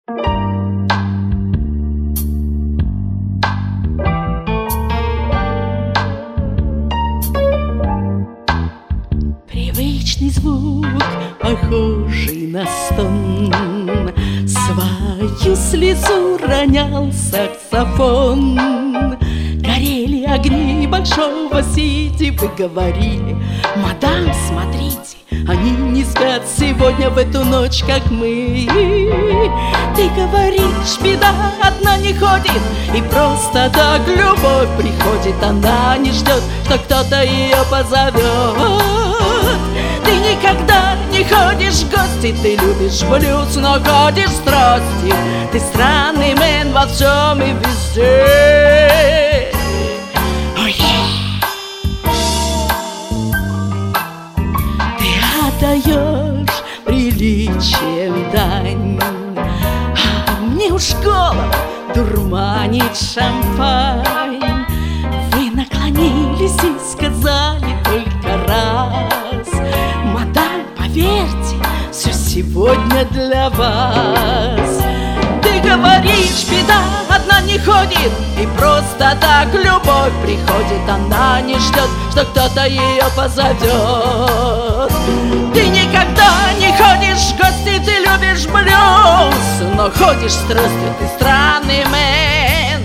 Привычный звук, похожий на стон, свою слезу ронял саксофон. Горели огни большого сити, вы говорили: мадам, смотрите, они не спят сегодня в эту ночь, как мы. Ты говоришь, беда одна не ходит, и просто так любовь приходит. Она не ждет, что кто-то ее позовет. Ты никогда не ходишь в гости, ты любишь блюз, но ходишь страстью. Ты странный мэн во всем и везде. Отдаешь приличием дань, а мне уж голову дурманит шампань. Вы наклонились и сказали только раз: мадам, поверьте, все сегодня для вас. Ты говоришь, беда одна не ходит, и просто так любовь приходит. Она не ждет, что кто-то ее позовет. Ты никогда не ходишь в гости, ты любишь блюз, но ходишь с тростью, ты странный мэн.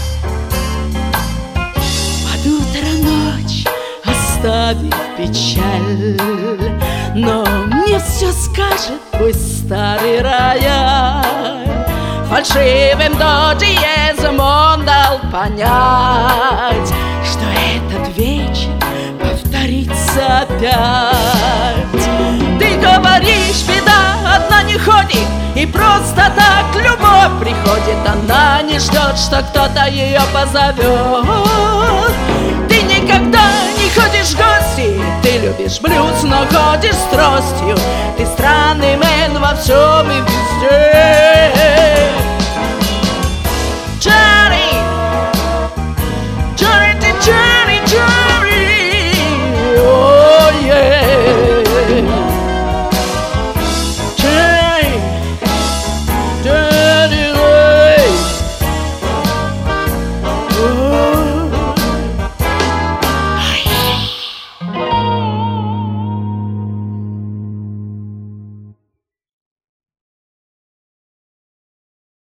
Под утро ночь оставив печаль, но мне все скажет твой старый рояль. Фальшивым до диезом он дал понять, что этот вечер повторится опять. Ты говоришь, беда одна не ходит, и просто так любовь приходит. Она не ждет, что кто-то ее позовет. Ты никогда не ходишь в гости, ты любишь блюз, но ходишь с тростью. Ты странный мэн во всем и везде.